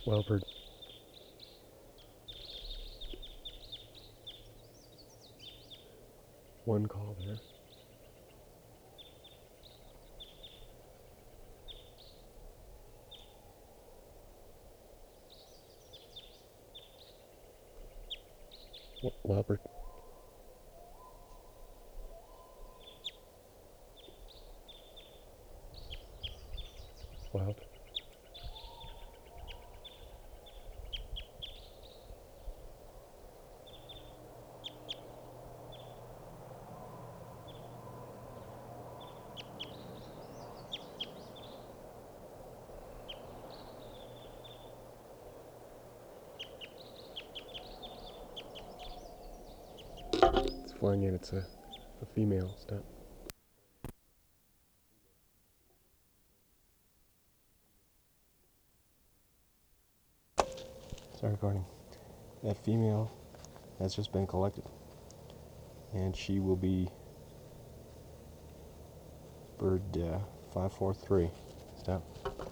Well, one call there. Welbert. Wild. It's flying in. It's a female. Stop. Start recording. That female has just been collected, and she will be bird 543. Stop.